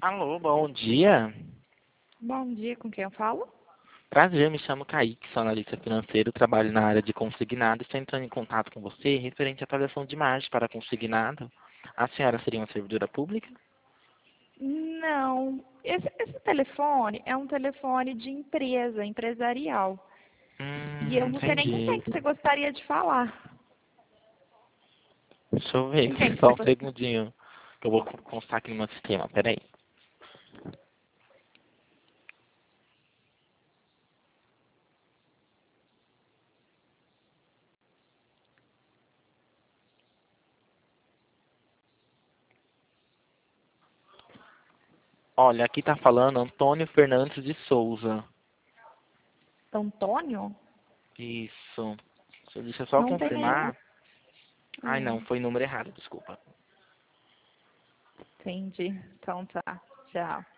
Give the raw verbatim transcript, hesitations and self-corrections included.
Alô, bom dia. Bom dia, com quem eu falo? Prazer, me chamo Kaique, sou analista financeiro, trabalho na área de consignado. Estou entrando em contato com você referente à atualização de margem para consignado. A senhora seria uma servidora pública? Não, esse, esse telefone é um telefone de empresa, empresarial. E eu Hum, não sei nem com quem entendi. que você gostaria de falar. Deixa eu ver Com quem aqui, que só você um gostaria? segundinho, que eu vou constar aqui no meu sistema, peraí. Olha, aqui tá falando Antônio Fernandes de Souza. Antônio? Isso. Deixa eu só Não tem nenhum. confirmar. Ai, não, Hum, foi número errado, desculpa. entendi. Então tá. Tchau.